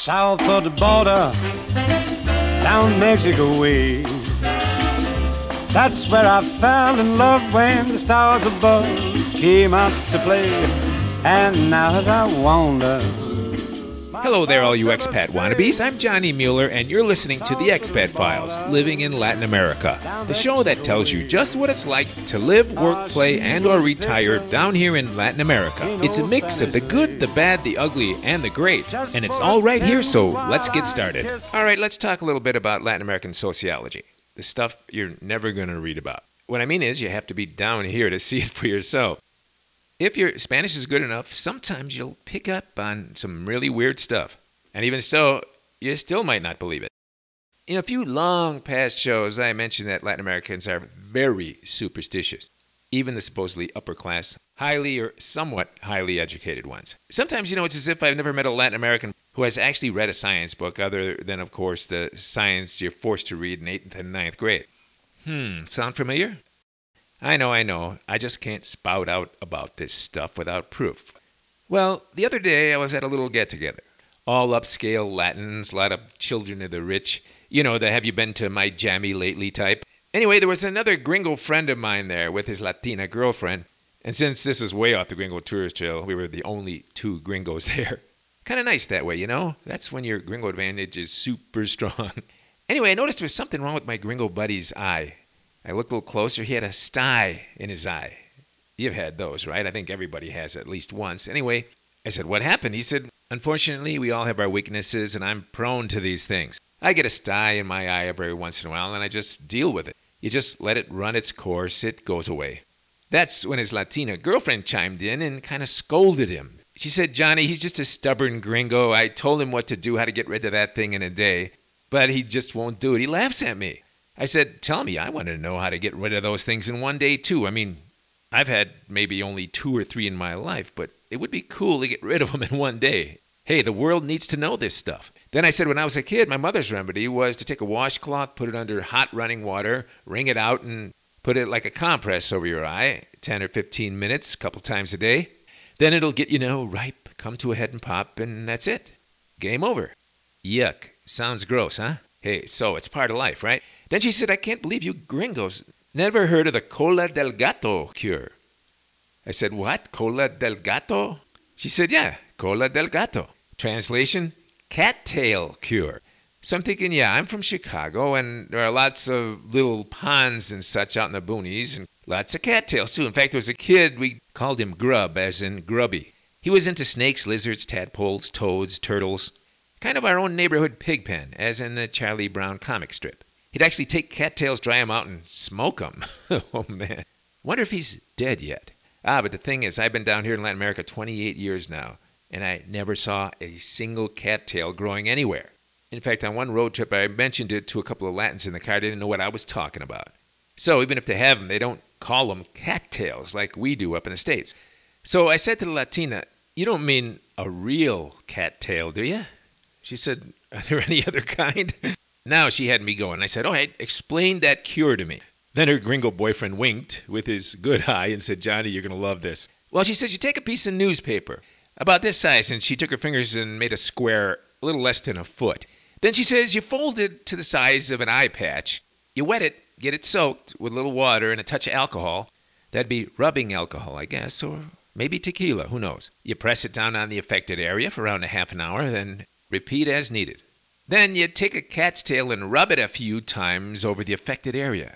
south of the border, down Mexico way. That's where I fell in love when the stars above came out to play. And now as I wander... Hello there, all you expat wannabes. I'm Johnny Mueller, and you're listening to The Expat Files, Living in Latin America, the show that tells you just what it's like to live, work, play, and or retire down here in Latin America. It's a mix of the good, the bad, the ugly, and the great, and it's all right here, so let's get started. All right, let's talk a little bit about Latin American sociology, the stuff you're never going to read about. What I mean is you have to be down here to see it for yourself. If your Spanish is good enough, sometimes you'll pick up on some really weird stuff. And even so, you still might not believe it. In a few long past shows, I mentioned that Latin Americans are very superstitious. Even the supposedly upper class, highly or somewhat highly educated ones. Sometimes, it's as if I've never met a Latin American who has actually read a science book other than, of course, the science you're forced to read in 8th and 9th grade. Sound familiar? I know. I just can't spout out about this stuff without proof. Well, the other day I was at a little get-together. All upscale Latins, a lot of children of the rich. The have you been to my jammy lately type. Anyway, there was another gringo friend of mine there with his Latina girlfriend. And since this was way off the gringo tourist trail, we were the only two gringos there. Kind of nice that way, That's when your gringo advantage is super strong. Anyway, I noticed there was something wrong with my gringo buddy's eye. I looked a little closer. He had a sty in his eye. You've had those, right? I think everybody has at least once. Anyway, I said, what happened? He said, unfortunately, we all have our weaknesses, and I'm prone to these things. I get a sty in my eye every once in a while, and I just deal with it. You just let it run its course. It goes away. That's when his Latina girlfriend chimed in and kind of scolded him. She said, Johnny, he's just a stubborn gringo. I told him what to do, how to get rid of that thing in a day, but he just won't do it. He laughs at me. I said, tell me, I want to know how to get rid of those things in one day, too. I mean, I've had maybe only 2 or 3 in my life, but it would be cool to get rid of them in one day. Hey, the world needs to know this stuff. Then I said, when I was a kid, my mother's remedy was to take a washcloth, put it under hot running water, wring it out, and put it like a compress over your eye, 10 or 15 minutes, a couple times a day. Then it'll get, ripe, come to a head and pop, and that's it. Game over. Yuck. Sounds gross, huh? Hey, so it's part of life, right? Then she said, I can't believe you gringos never heard of the cola del gato cure. I said, what? Cola del gato? She said, yeah, cola del gato. Translation, cattail cure. So I'm thinking, yeah, I'm from Chicago, and there are lots of little ponds and such out in the boonies, and lots of cattails, too. In fact, there was a kid, we called him Grub, as in grubby. He was into snakes, lizards, tadpoles, toads, turtles. Kind of our own neighborhood pig pen, as in the Charlie Brown comic strip. He'd actually take cattails, dry them out, and smoke them. Oh, man. Wonder if he's dead yet. But the thing is, I've been down here in Latin America 28 years now, and I never saw a single cattail growing anywhere. In fact, on one road trip, I mentioned it to a couple of Latins in the car. They didn't know what I was talking about. So even if they have them, they don't call them cattails like we do up in the States. So I said to the Latina, you don't mean a real cattail, do you? She said, are there any other kind? Now she had me going. I said, all right, explain that cure to me. Then her gringo boyfriend winked with his good eye and said, Johnny, you're going to love this. Well, she said, you take a piece of newspaper about this size, and she took her fingers and made a square a little less than a foot. Then she says, you fold it to the size of an eye patch. You wet it, get it soaked with a little water and a touch of alcohol. That'd be rubbing alcohol, I guess, or maybe tequila, who knows. You press it down on the affected area for around a half an hour, then repeat as needed. Then you take a cat's tail and rub it a few times over the affected area.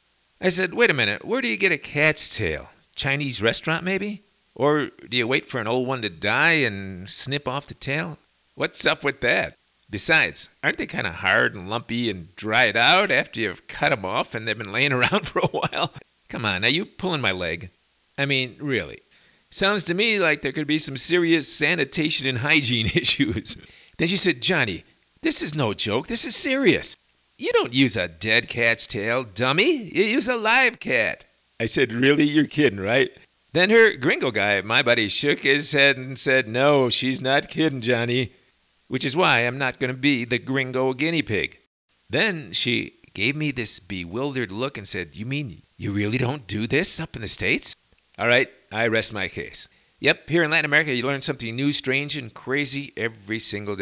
I said, wait a minute, where do you get a cat's tail? Chinese restaurant, maybe? Or do you wait for an old one to die and snip off the tail? What's up with that? Besides, aren't they kind of hard and lumpy and dried out after you've cut them off and they've been laying around for a while? Come on, are you pulling my leg? I mean, really. Sounds to me like there could be some serious sanitation and hygiene issues. Then she said, Johnny, this is no joke. This is serious. You don't use a dead cat's tail, dummy. You use a live cat. I said, really? You're kidding, right? Then her gringo guy, my buddy, shook his head and said, no, she's not kidding, Johnny. Which is why I'm not going to be the gringo guinea pig. Then she gave me this bewildered look and said, you mean you really don't do this up in the States? All right, I rest my case. Yep, here in Latin America, you learn something new, strange, and crazy every single day.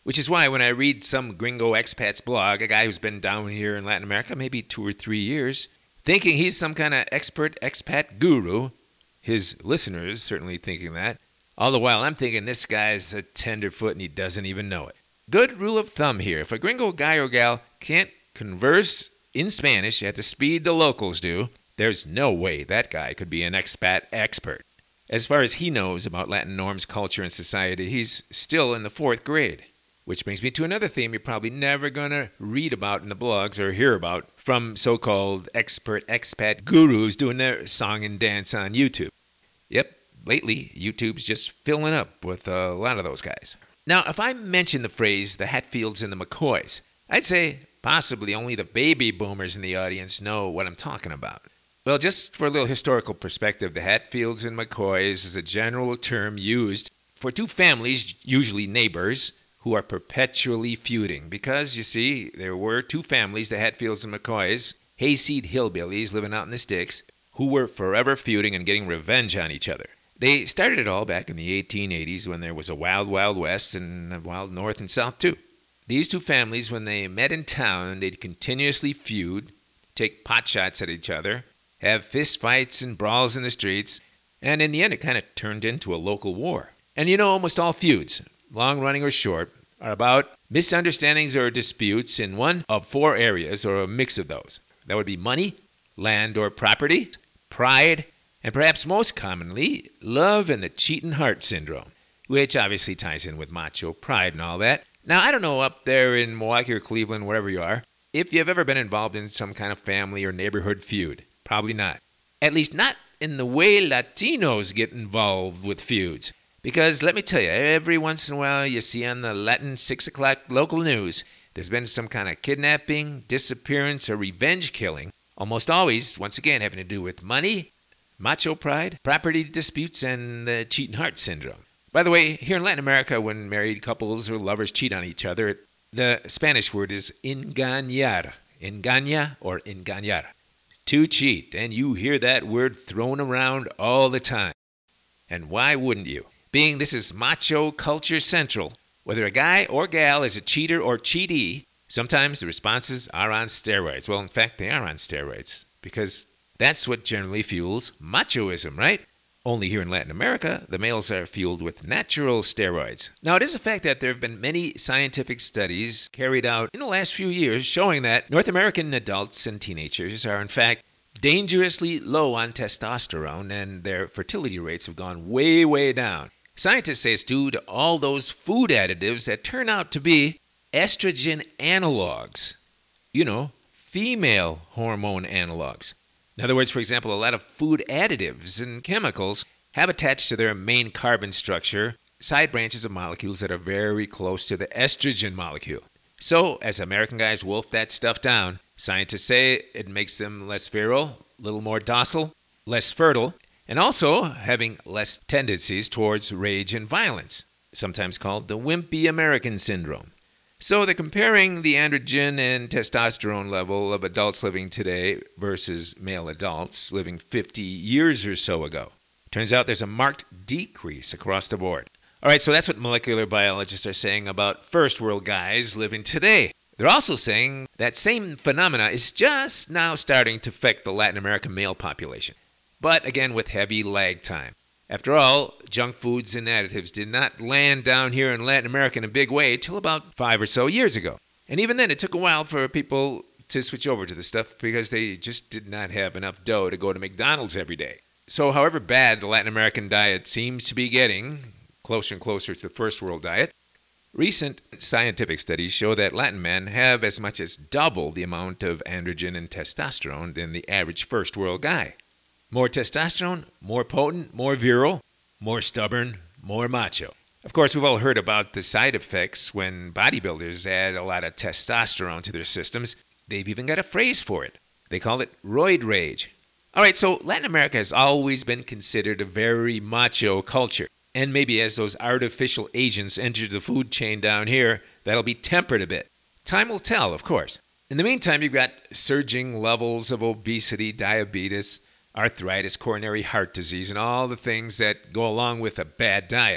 Which is why when I read some gringo expat's blog, a guy who's been down here in Latin America maybe 2 or 3 years, thinking he's some kind of expert expat guru, his listeners certainly thinking that, all the while I'm thinking this guy's a tenderfoot and he doesn't even know it. Good rule of thumb here. If a gringo guy or gal can't converse in Spanish at the speed the locals do, there's no way that guy could be an expat expert. As far as he knows about Latin norms, culture, and society, he's still in the 4th grade. Which brings me to another theme you're probably never going to read about in the blogs or hear about from so-called expert expat gurus doing their song and dance on YouTube. Yep, lately YouTube's just filling up with a lot of those guys. Now, if I mention the phrase the Hatfields and the McCoys, I'd say possibly only the baby boomers in the audience know what I'm talking about. Well, just for a little historical perspective, the Hatfields and McCoys is a general term used for two families, usually neighbors, who are perpetually feuding. Because, you see, there were two families, the Hatfields and McCoys, hayseed hillbillies living out in the sticks, who were forever feuding and getting revenge on each other. They started it all back in the 1880s when there was a wild, wild west and a wild north and south, too. These two families, when they met in town, they'd continuously feud, take pot shots at each other, have fist fights and brawls in the streets, and in the end it kind of turned into a local war. And you know, almost all feuds, long-running or short, are about misunderstandings or disputes in one of 4 areas or a mix of those. That would be money, land or property, pride, and perhaps most commonly, love and the cheating heart syndrome, which obviously ties in with macho pride and all that. Now, I don't know up there in Milwaukee or Cleveland, wherever you are, if you've ever been involved in some kind of family or neighborhood feud. Probably not. At least not in the way Latinos get involved with feuds. Because let me tell you, every once in a while you see on the Latin 6 o'clock local news, there's been some kind of kidnapping, disappearance, or revenge killing. Almost always, once again, having to do with money, macho pride, property disputes, and the cheating heart syndrome. By the way, here in Latin America, when married couples or lovers cheat on each other, the Spanish word is engañar. Engaña or engañar. To cheat, and you hear that word thrown around all the time. And why wouldn't you? Being this is macho culture central, whether a guy or gal is a cheater or cheatee, sometimes the responses are on steroids. Well, in fact, they are on steroids, because that's what generally fuels machoism, right? Only here in Latin America, the males are fueled with natural steroids. Now, it is a fact that there have been many scientific studies carried out in the last few years showing that North American adults and teenagers are, in fact, dangerously low on testosterone, and their fertility rates have gone way, way down. Scientists say it's due to all those food additives that turn out to be estrogen analogs. You know, female hormone analogs. In other words, for example, a lot of food additives and chemicals have attached to their main carbon structure side branches of molecules that are very close to the estrogen molecule. So, as American guys wolf that stuff down, scientists say it makes them less virile, a little more docile, less fertile, and also having less tendencies towards rage and violence, sometimes called the wimpy American syndrome. So they're comparing the androgen and testosterone level of adults living today versus male adults living 50 years or so ago. Turns out there's a marked decrease across the board. All right, so that's what molecular biologists are saying about first world guys living today. They're also saying that same phenomena is just now starting to affect the Latin American male population. But again, with heavy lag time. After all, junk foods and additives did not land down here in Latin America in a big way till about 5 or so years ago. And even then, it took a while for people to switch over to this stuff because they just did not have enough dough to go to McDonald's every day. So however bad the Latin American diet seems to be getting, closer and closer to the first world diet, recent scientific studies show that Latin men have as much as double the amount of androgen and testosterone than the average first world guy. More testosterone, more potent, more virile, more stubborn, more macho. Of course, we've all heard about the side effects when bodybuilders add a lot of testosterone to their systems. They've even got a phrase for it. They call it roid rage. All right, so Latin America has always been considered a very macho culture. And maybe as those artificial agents enter the food chain down here, that'll be tempered a bit. Time will tell, of course. In the meantime, you've got surging levels of obesity, diabetes, arthritis, coronary heart disease, and all the things that go along with a bad diet.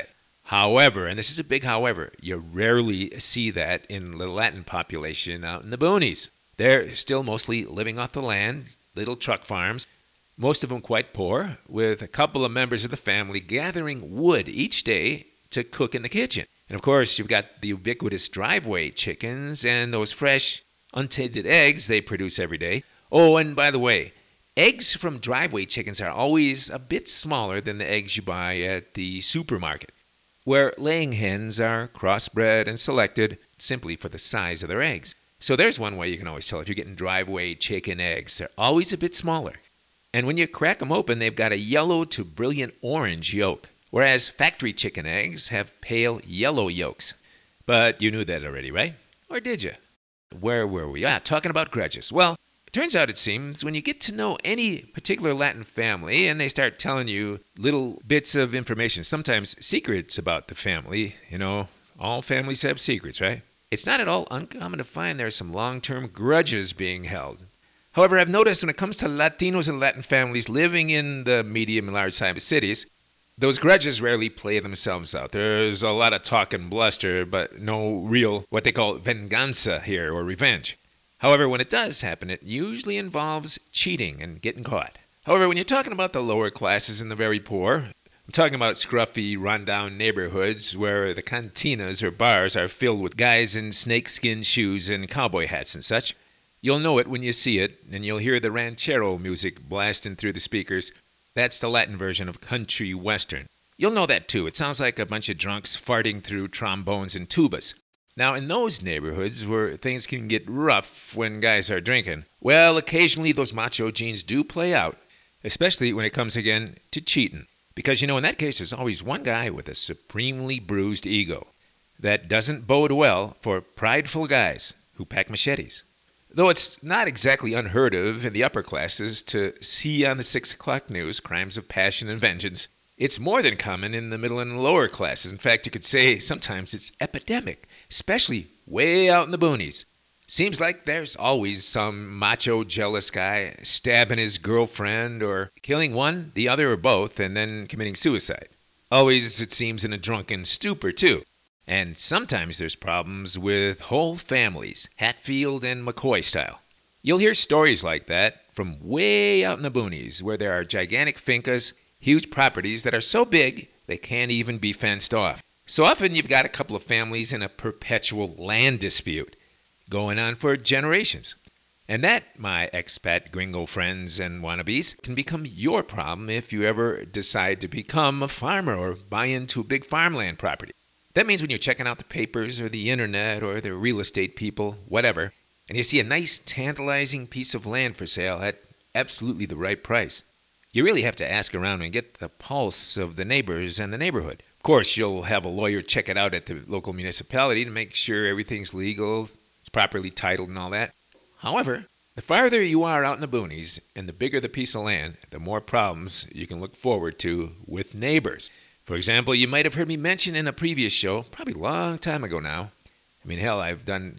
However, and this is a big however, you rarely see that in the Latin population out in the boonies. They're still mostly living off the land, little truck farms, most of them quite poor, with a couple of members of the family gathering wood each day to cook in the kitchen. And of course, you've got the ubiquitous driveway chickens and those fresh, untainted eggs they produce every day. Oh, and by the way, eggs from driveway chickens are always a bit smaller than the eggs you buy at the supermarket, where laying hens are crossbred and selected simply for the size of their eggs. So there's one way you can always tell if you're getting driveway chicken eggs. They're always a bit smaller. And when you crack them open, they've got a yellow to brilliant orange yolk, whereas factory chicken eggs have pale yellow yolks. But you knew that already, right? Or did you? Where were we? Talking about grudges. Well, it turns out, it seems, when you get to know any particular Latin family and they start telling you little bits of information, sometimes secrets about the family, all families have secrets, right? It's not at all uncommon to find there are some long-term grudges being held. However, I've noticed when it comes to Latinos and Latin families living in the medium and large-sized cities, those grudges rarely play themselves out. There's a lot of talk and bluster, but no real, what they call venganza here, or revenge. However, when it does happen, it usually involves cheating and getting caught. However, when you're talking about the lower classes and the very poor, I'm talking about scruffy, run-down neighborhoods where the cantinas or bars are filled with guys in snakeskin shoes and cowboy hats and such. You'll know it when you see it, and you'll hear the ranchero music blasting through the speakers. That's the Latin version of country western. You'll know that too. It sounds like a bunch of drunks farting through trombones and tubas. Now, in those neighborhoods where things can get rough when guys are drinking, well, occasionally those macho genes do play out, especially when it comes again to cheating. Because, in that case, there's always one guy with a supremely bruised ego. That doesn't bode well for prideful guys who pack machetes. Though it's not exactly unheard of in the upper classes to see on the 6 o'clock news crimes of passion and vengeance, it's more than common in the middle and lower classes. In fact, you could say sometimes it's epidemic, especially way out in the boonies. Seems like there's always some macho jealous guy stabbing his girlfriend or killing one, the other, or both, and then committing suicide. Always, it seems, in a drunken stupor, too. And sometimes there's problems with whole families, Hatfield and McCoy style. You'll hear stories like that from way out in the boonies, where there are gigantic fincas, huge properties that are so big they can't even be fenced off. So often you've got a couple of families in a perpetual land dispute going on for generations. And that, my expat gringo friends and wannabes, can become your problem if you ever decide to become a farmer or buy into a big farmland property. That means when you're checking out the papers or the internet or the real estate people, whatever, and you see a nice, tantalizing piece of land for sale at absolutely the right price, you really have to ask around and get the pulse of the neighbors and the neighborhood. Of course, you'll have a lawyer check it out at the local municipality to make sure everything's legal, it's properly titled and all that. However, the farther you are out in the boonies and the bigger the piece of land, the more problems you can look forward to with neighbors. For example, you might have heard me mention in a previous show, probably a long time ago now. Hell, I've done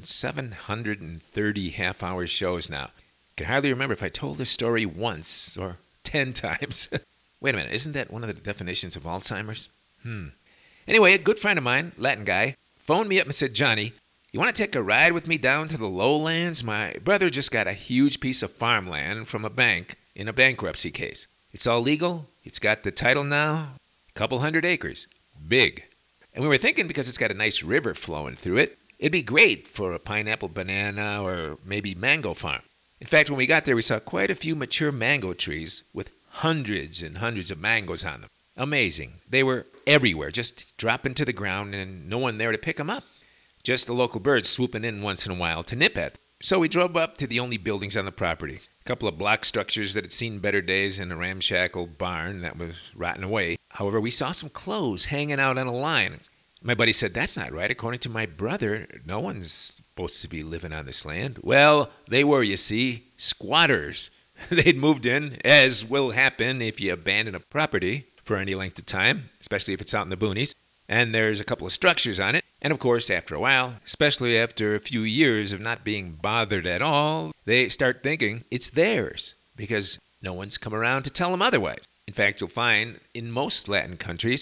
730 half-hour shows now. I can hardly remember if I told this story once or 10 times. Wait a minute, isn't that one of the definitions of Alzheimer's? Anyway, a good friend of mine, Latin guy, phoned me up and said, "Johnny, you want to take a ride with me down to the lowlands? My brother just got a huge piece of farmland from a bank in a bankruptcy case. It's all legal. It's got the title now. A couple 100 acres. Big. And we were thinking because it's got a nice river flowing through it, it'd be great for a pineapple, banana, or maybe mango farm. In fact, when we got there, we saw quite a few mature mango trees with hundreds and hundreds of mangoes on them. Amazing. They were everywhere, just dropping to the ground and no one there to pick them up. Just the local birds swooping in once in a while to nip at them. So we drove up to the only buildings on the property. A couple of block structures that had seen better days and a ramshackle barn that was rotting away. However, we saw some clothes hanging out on a line. My buddy said, "That's not right. According to my brother, no one's supposed to be living on this land." Well, they were, you see, squatters. They'd moved in, as will happen if you abandon a property for any length of time, especially if it's out in the boonies. And there's a couple of structures on it. And of course, after a while, especially after a few years of not being bothered at all, they start thinking it's theirs because no one's come around to tell them otherwise. In fact, you'll find in most Latin countries,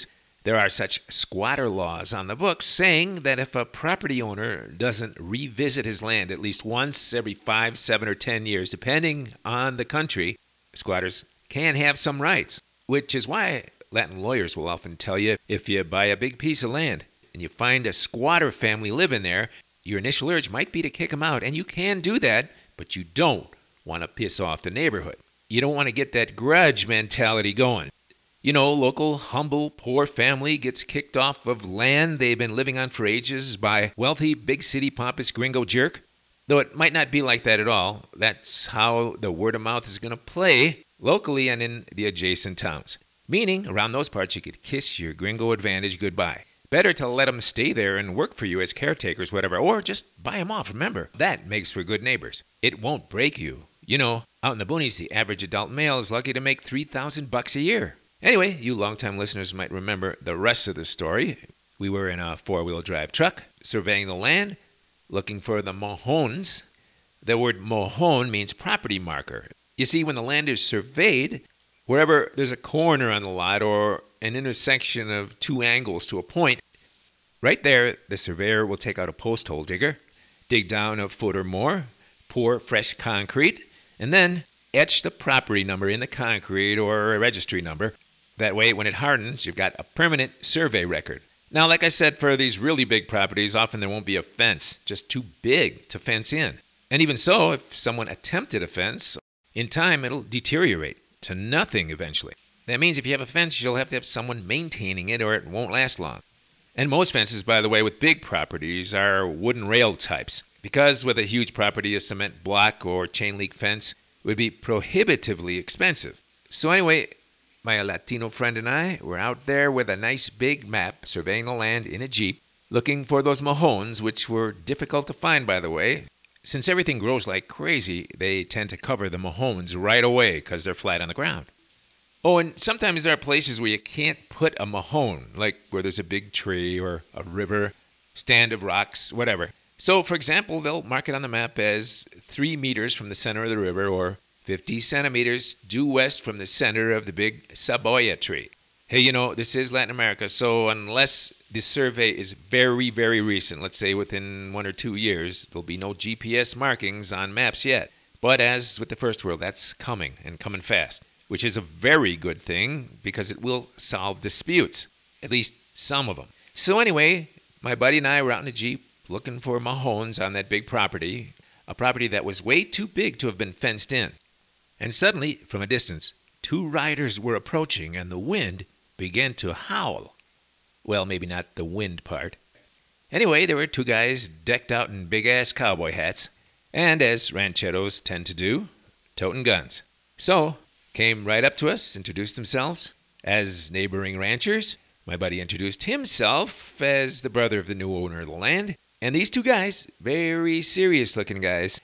There are such squatter laws on the books saying that if a property owner doesn't revisit his land at least once every 5, 7, or 10 years, depending on the country, squatters can have some rights, which is why Latin lawyers will often tell you if you buy a big piece of land and you find a squatter family living there, your initial urge might be to kick them out, and you can do that, but you don't want to piss off the neighborhood. You don't want to get that grudge mentality going. You know, local, humble, poor family gets kicked off of land they've been living on for ages by wealthy, big city pompous gringo jerk. Though it might not be like that at all. That's how the word of mouth is going to play locally and in the adjacent towns. Meaning, around those parts, you could kiss your gringo advantage goodbye. Better to let them stay there and work for you as caretakers, whatever, or just buy them off. Remember, that makes for good neighbors. It won't break you. You know, out in the boonies, the average adult male is lucky to make $3,000 a year. Anyway, you longtime listeners might remember the rest of the story. We were in a four-wheel drive truck, surveying the land, looking for the mojones. The word mojon means property marker. You see, when the land is surveyed, wherever there's a corner on the lot or an intersection of two angles to a point, right there, the surveyor will take out a post hole digger, dig down a foot or more, pour fresh concrete, and then etch the property number in the concrete or a registry number. That way, when it hardens, you've got a permanent survey record. Now, like I said, for these really big properties, often there won't be a fence, just too big to fence in. And even so, if someone attempted a fence, in time it'll deteriorate to nothing eventually. That means if you have a fence, you'll have to have someone maintaining it or it won't last long. And most fences, by the way, with big properties are wooden rail types, because with a huge property, a cement block or chain link fence would be prohibitively expensive. So anyway, my Latino friend and I were out there with a nice big map, surveying the land in a Jeep, looking for those mojones, which were difficult to find, by the way. Since everything grows like crazy, they tend to cover the mojones right away because they're flat on the ground. Oh, and sometimes there are places where you can't put a mojone, like where there's a big tree or a river, stand of rocks, whatever. So, for example, they'll mark it on the map as 3 meters from the center of the river or 50 centimeters due west from the center of the big Saboya tree. Hey, you know, this is Latin America, so unless the survey is very, very recent, let's say within 1 or 2 years, there'll be no GPS markings on maps yet. But as with the first world, that's coming, and coming fast, which is a very good thing because it will solve disputes, at least some of them. So anyway, my buddy and I were out in a Jeep looking for mojones on that big property, a property that was way too big to have been fenced in. And suddenly, from a distance, 2 riders were approaching, and the wind began to howl. Well, maybe not the wind part. Anyway, there were 2 guys decked out in big-ass cowboy hats, and as rancheros tend to do, toting guns. So, came right up to us, introduced themselves as neighboring ranchers. My buddy introduced himself as the brother of the new owner of the land. And these 2 guys, very serious-looking guys,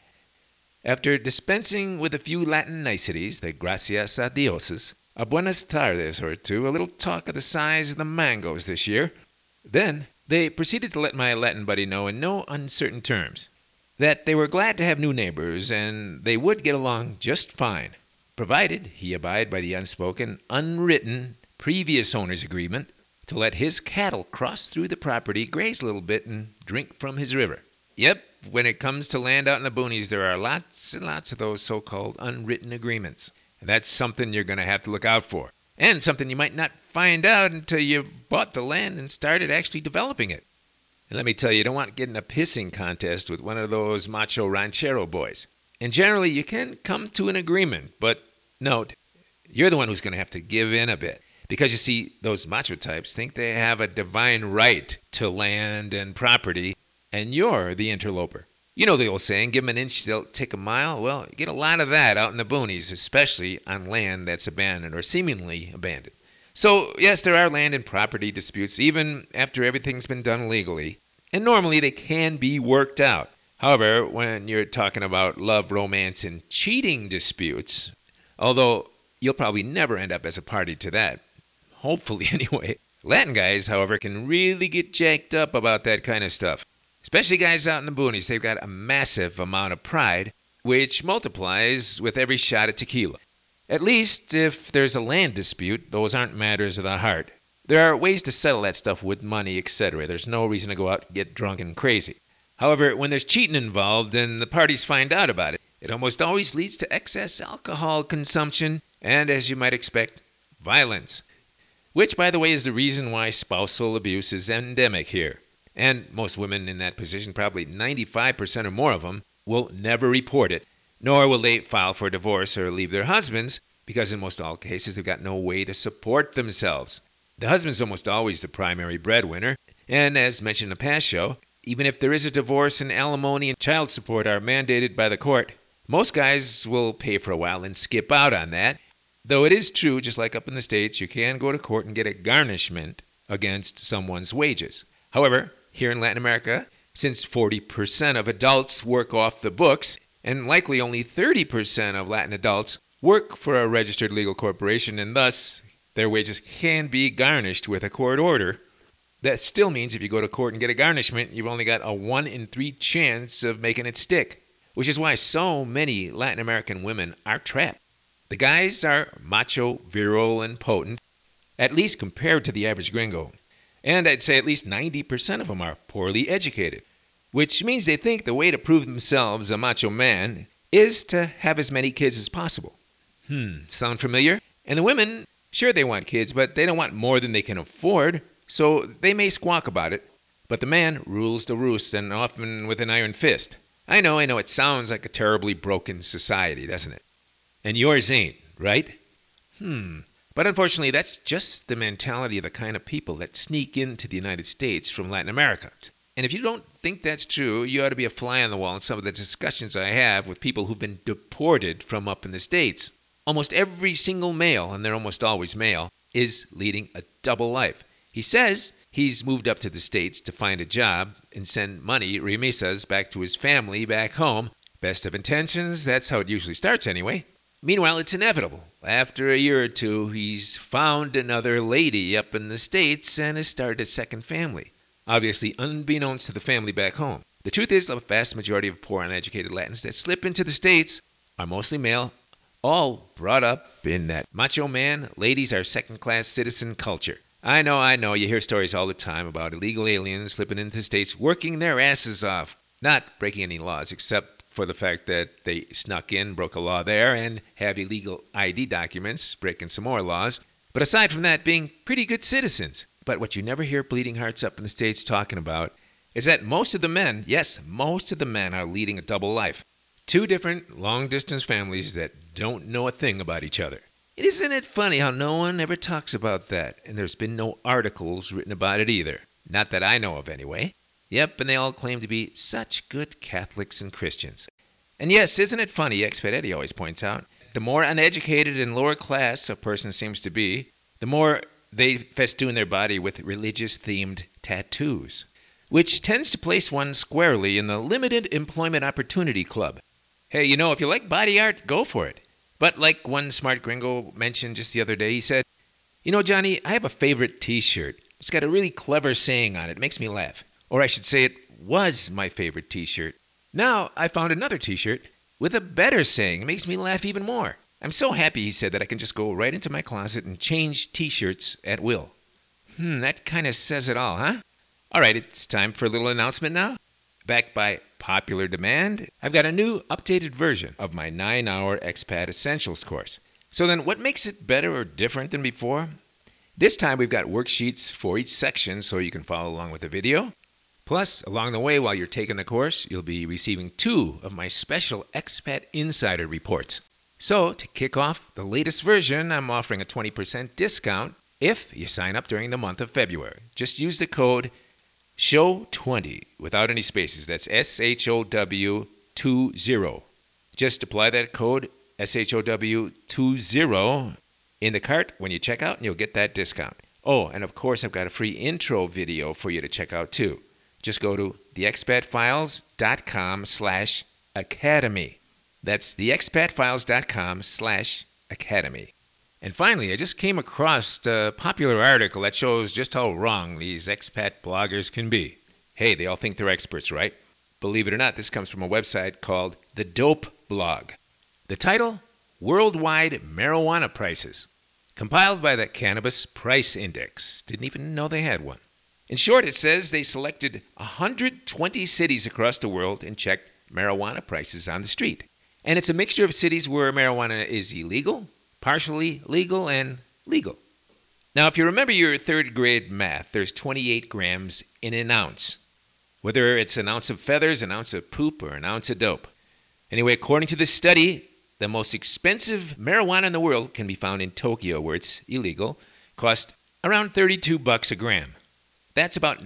after dispensing with a few Latin niceties, the gracias a dioses, a buenas tardes or 2, a little talk of the size of the mangoes this year, then they proceeded to let my Latin buddy know in no uncertain terms that they were glad to have new neighbors and they would get along just fine, provided he abide by the unspoken, unwritten previous owner's agreement to let his cattle cross through the property, graze a little bit, and drink from his river. Yep, when it comes to land out in the boonies, there are lots and lots of those so-called unwritten agreements. And that's something you're going to have to look out for. And something you might not find out until you've bought the land and started actually developing it. And let me tell you, you don't want to get in a pissing contest with one of those macho ranchero boys. And generally, you can come to an agreement, but note, you're the one who's going to have to give in a bit. Because you see, those macho types think they have a divine right to land and property, and you're the interloper. You know the old saying, give them an inch, they'll take a mile. Well, you get a lot of that out in the boonies, especially on land that's abandoned or seemingly abandoned. So, yes, there are land and property disputes, even after everything's been done legally. And normally they can be worked out. However, when you're talking about love, romance, and cheating disputes, although you'll probably never end up as a party to that, hopefully anyway, Latin guys, however, can really get jacked up about that kind of stuff. Especially guys out in the boonies, they've got a massive amount of pride, which multiplies with every shot at tequila. At least, if there's a land dispute, those aren't matters of the heart. There are ways to settle that stuff with money, etc. There's no reason to go out and get drunk and crazy. However, when there's cheating involved and the parties find out about it, it almost always leads to excess alcohol consumption and, as you might expect, violence. Which, by the way, is the reason why spousal abuse is endemic here. And most women in that position, probably 95% or more of them, will never report it, nor will they file for divorce or leave their husbands, because in most all cases they've got no way to support themselves. The husband's almost always the primary breadwinner, and as mentioned in the past show, even if there is a divorce and alimony and child support are mandated by the court, most guys will pay for a while and skip out on that. Though it is true, just like up in the States, you can go to court and get a garnishment against someone's wages. However, here in Latin America, since 40% of adults work off the books, and likely only 30% of Latin adults work for a registered legal corporation, and thus their wages can be garnished with a court order, that still means if you go to court and get a garnishment, you've only got a 1 in 3 chance of making it stick, which is why so many Latin American women are trapped. The guys are macho, virile, and potent, at least compared to the average gringo. And I'd say at least 90% of them are poorly educated, which means they think the way to prove themselves a macho man is to have as many kids as possible. Sound familiar? And the women, sure they want kids, but they don't want more than they can afford, so they may squawk about it. But the man rules the roost, and often with an iron fist. I know, it sounds like a terribly broken society, doesn't it? And yours ain't, right? But unfortunately, that's just the mentality of the kind of people that sneak into the United States from Latin America. And if you don't think that's true, you ought to be a fly on the wall in some of the discussions I have with people who've been deported from up in the States. Almost every single male, and they're almost always male, is leading a double life. He says he's moved up to the States to find a job and send money, remesas, back to his family back home. Best of intentions, that's how it usually starts anyway. Meanwhile, it's inevitable. After a year or two, he's found another lady up in the States and has started a second family. Obviously, unbeknownst to the family back home. The truth is, the vast majority of poor, uneducated Latins that slip into the States are mostly male, all brought up in that macho man, ladies are second-class citizen culture. I know, you hear stories all the time about illegal aliens slipping into the States, working their asses off, not breaking any laws, except for the fact that they snuck in, broke a law there, and have illegal ID documents, breaking some more laws. But aside from that, being pretty good citizens. But what you never hear bleeding hearts up in the States talking about is that most of the men, yes, most of the men are leading a double life. 2 different long-distance families that don't know a thing about each other. Isn't it funny how no one ever talks about that, and there's been no articles written about it either? Not that I know of, anyway. Yep, and they all claim to be such good Catholics and Christians. And yes, isn't it funny, Expat Eddie always points out, the more uneducated and lower class a person seems to be, the more they festoon their body with religious-themed tattoos, which tends to place one squarely in the limited employment opportunity club. Hey, if you like body art, go for it. But like one smart gringo mentioned just the other day, he said, Johnny, I have a favorite t-shirt. It's got a really clever saying on it. It makes me laugh. Or I should say it was my favorite t-shirt. Now I found another t-shirt with a better saying. It makes me laugh even more. I'm so happy, he said, that I can just go right into my closet and change t-shirts at will. That kind of says it all, huh? All right, it's time for a little announcement now. Backed by popular demand, I've got a new updated version of my 9-hour Expat Essentials course. So then what makes it better or different than before? This time we've got worksheets for each section so you can follow along with the video. Plus, along the way while you're taking the course, you'll be receiving 2 of my special Expat Insider reports. So, to kick off the latest version, I'm offering a 20% discount if you sign up during the month of February. Just use the code SHOW20 without any spaces. That's SHOW20. Just apply that code SHOW20 in the cart when you check out and you'll get that discount. Oh, and of course I've got a free intro video for you to check out too. Just go to theexpatfiles.com/academy. That's theexpatfiles.com/academy. And finally, I just came across a popular article that shows just how wrong these expat bloggers can be. Hey, they all think they're experts, right? Believe it or not, this comes from a website called The Dope Blog. The title, Worldwide Marijuana Prices. compiled by the Cannabis Price Index. Didn't even know they had one. In short, it says they selected 120 cities across the world and checked marijuana prices on the street. And it's a mixture of cities where marijuana is illegal, partially legal, and legal. Now, if you remember your third grade math, there's 28 grams in an ounce. Whether it's an ounce of feathers, an ounce of poop, or an ounce of dope. Anyway, according to this study, the most expensive marijuana in the world can be found in Tokyo, where it's illegal. Cost around $32 a gram. That's about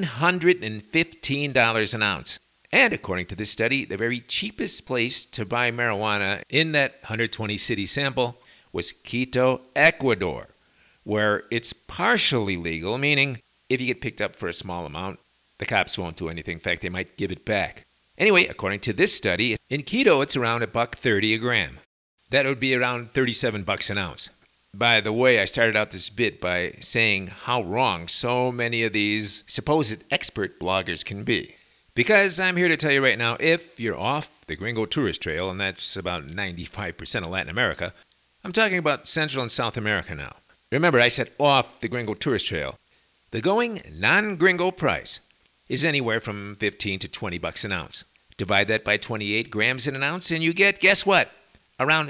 $915 an ounce. And according to this study, the very cheapest place to buy marijuana in that 120 city sample was Quito, Ecuador, where it's partially legal, meaning if you get picked up for a small amount, the cops won't do anything. In fact, they might give it back. Anyway, according to this study, in Quito, it's around $1.30 a gram. That would be around $37 an ounce. By the way, I started out this bit by saying how wrong so many of these supposed expert bloggers can be. Because I'm here to tell you right now, if you're off the Gringo Tourist Trail, and that's about 95% of Latin America, I'm talking about Central and South America now. Remember, I said off the Gringo Tourist Trail. The going non-Gringo price is anywhere from $15 to $20 an ounce. Divide that by 28 grams in an ounce, and you get, guess what? Around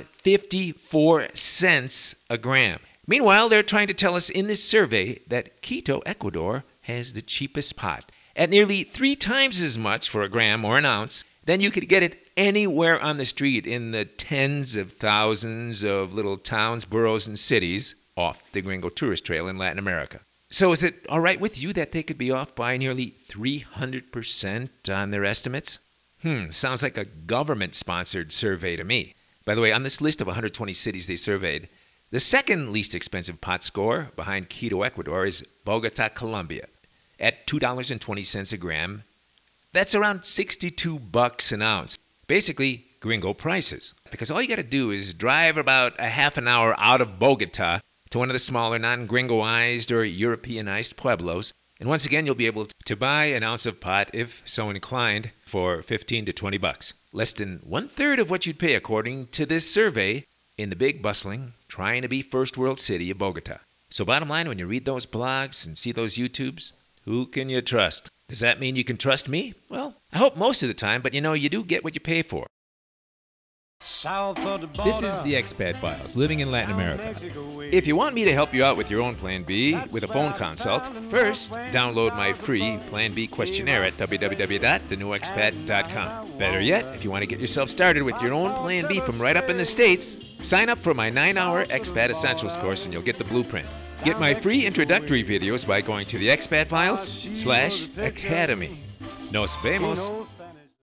54 cents a gram. Meanwhile, they're trying to tell us in this survey that Quito, Ecuador, has the cheapest pot. At nearly 3 times as much for a gram or an ounce than you could get it anywhere on the street in the tens of thousands of little towns, boroughs, and cities off the Gringo Tourist Trail in Latin America. So is it all right with you that they could be off by nearly 300% on their estimates? Sounds like a government-sponsored survey to me. By the way, on this list of 120 cities they surveyed, the second least expensive pot score behind Quito, Ecuador is Bogota, Colombia, at $2.20 a gram. That's around $62 an ounce. Basically, Gringo prices. Because all you got to do is drive about a half an hour out of Bogota to one of the smaller non-Gringoized or Europeanized pueblos, and once again you'll be able to buy an ounce of pot, if so inclined, for $15 to $20. Less than 1/3 of what you'd pay according to this survey in the big, bustling, trying to be first world city of Bogota. So bottom line, when you read those blogs and see those YouTubes, who can you trust? Does that mean you can trust me? Well, I hope most of the time, but you do get what you pay for. South of the border, This is the Expat Files, living in Latin America. If you want me to help you out with your own Plan B with a phone consult, first, download my free Plan B questionnaire at www.thenewexpat.com. Better yet, if you want to get yourself started with your own Plan B from right up in the States, sign up for my 9-hour Expat Essentials course and you'll get the blueprint. Get my free introductory videos by going to the Expat Files /Academy. Nos vemos.